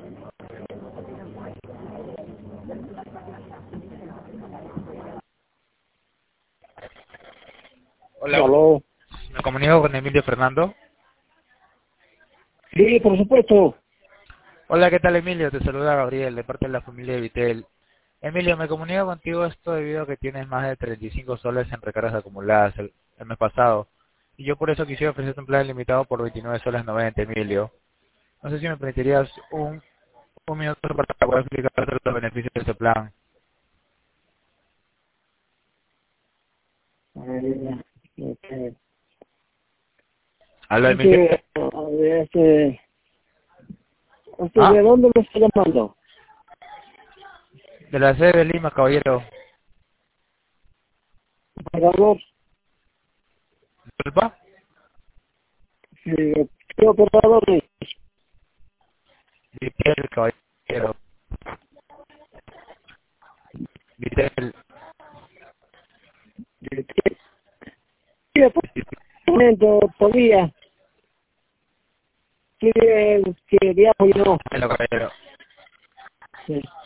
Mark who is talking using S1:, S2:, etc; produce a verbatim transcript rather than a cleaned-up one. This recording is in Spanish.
S1: Hola,
S2: Aló.
S1: me comunico con Emilio Fernando.
S2: Sí, por supuesto.
S1: Hola, ¿qué tal, Emilio? Te saluda Gabriel, de parte de la familia de Vitel. Emilio, me comunico contigo esto debido a que tienes más de treinta y cinco soles en recargas acumuladas el, el mes pasado. Y yo por eso quisiera ofrecerte un plan limitado por veintinueve soles noventa, Emilio. No sé si me permitirías un, un minuto para poder explicarte los beneficios de este plan.
S2: Eh, este,
S1: Hola, Emilio.
S2: este, este, este, ¿de
S1: Ah,
S2: dónde me está llamando?
S1: de la sede de Lima, caballero.
S2: Operador.
S1: ¿Disculpa?
S2: Sí, ¿qué operador es?
S1: Vitel, caballero. Vitel.
S2: ¿De qué qué departamento todavía? ¿Qué, qué viajo yo?
S1: Hello, caballero.
S2: Sí.